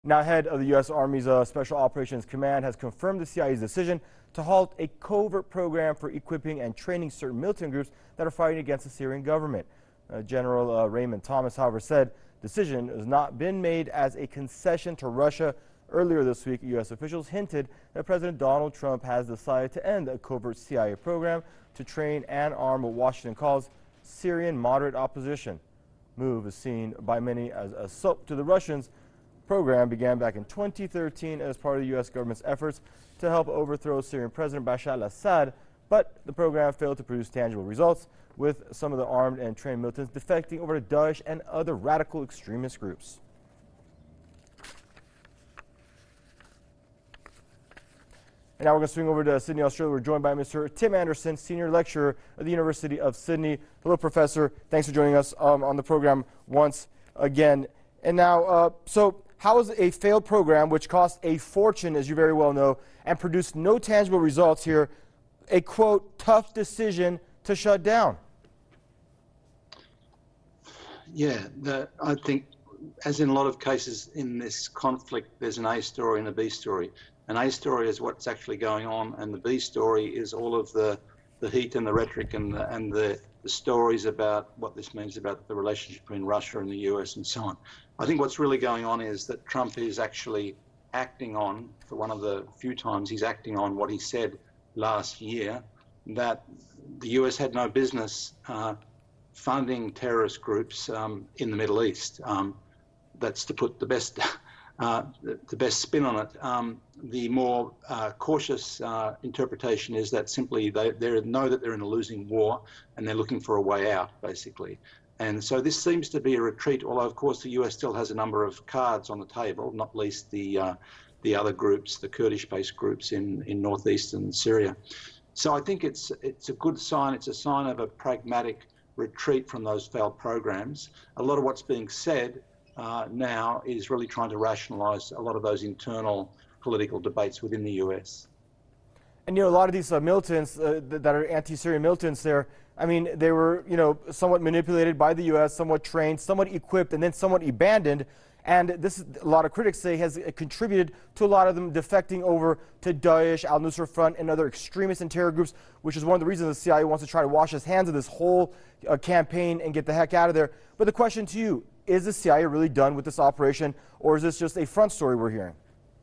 Now, head of the U.S. Army's Special Operations Command has confirmed the CIA's decision to halt a covert program for equipping and training certain militant groups that are fighting against the Syrian government. General Raymond Thomas, however, said the decision has not been made as a concession to Russia. Earlier this week, U.S. officials hinted that President Donald Trump has decided to end a covert CIA program to train and arm what Washington calls Syrian moderate opposition. Move is seen by many as a soap to the Russians. Program began back in 2013 as part of the U.S. government's efforts to help overthrow Syrian President Bashar al-Assad, but the program failed to produce tangible results, with some of the armed and trained militants defecting over to Daesh and other radical extremist groups. And now we're going to swing over to Sydney, Australia. We're joined by Mr. Tim Anderson, Senior Lecturer at the University of Sydney. Hello, Professor. Thanks for joining us on the program once again. And now, so how is a failed program, which cost a fortune, as you very well know, and produced no tangible results here, a, quote, tough decision to shut down? Yeah, I think, as in a lot of cases in this conflict, there's an A story and a B story. An A story is what's actually going on, and the B story is all of the heat and the rhetoric and the stories about what this means about the relationship between Russia and the US and so on. I think what's really going on is that Trump is actually acting on, for one of the few times he's acting on what he said last year, that the US had no business funding terrorist groups in the Middle East. That's to put the best spin on it. The more cautious interpretation is that simply they know that they're in a losing war and they're looking for a way out, basically. And so this seems to be a retreat, although of course the US still has a number of cards on the table, not least the other groups, the Kurdish-based groups in northeastern Syria. So I think it's a good sign. It's a sign of a pragmatic retreat from those failed programs. A lot of what's being said now is really trying to rationalize a lot of those internal political debates within the US. And, you know, a lot of these militants that are anti-Syrian militants there, I mean, they were, you know, somewhat manipulated by the U.S., somewhat trained, somewhat equipped, and then somewhat abandoned. And this is, a lot of critics say, has contributed to a lot of them defecting over to Daesh, al-Nusra Front, and other extremist and terror groups, which is one of the reasons the CIA wants to try to wash its hands of this whole campaign and get the heck out of there. But the question to you, is the CIA really done with this operation, or is this just a front story we're hearing?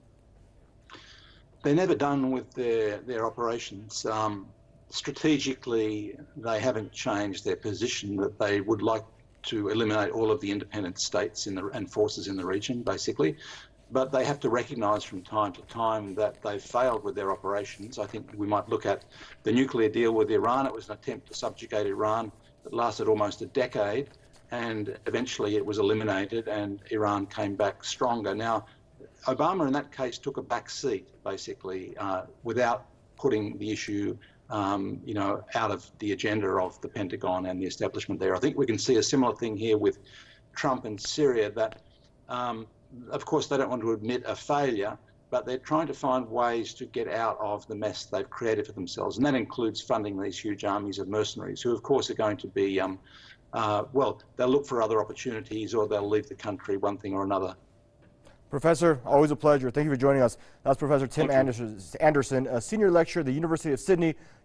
They're never done with their operations. Strategically, they haven't changed their position that they would like to eliminate all of the independent states and forces in the region, basically. But they have to recognize from time to time that they've failed with their operations. I think we might look at the nuclear deal with Iran. It was an attempt to subjugate Iran that lasted almost a decade, and eventually it was eliminated and Iran came back stronger. Now, Obama in that case took a back seat, basically, without putting the issue you know, out of the agenda of the Pentagon and the establishment there. I think we can see a similar thing here with Trump and Syria, that of course they don't want to admit a failure, but they're trying to find ways to get out of the mess they've created for themselves. And that includes funding these huge armies of mercenaries who of course are going to be, well, they'll look for other opportunities or they'll leave the country, one thing or another. Professor, always a pleasure. Thank you for joining us. That's Professor Tim Anderson, a Senior Lecturer at the University of Sydney.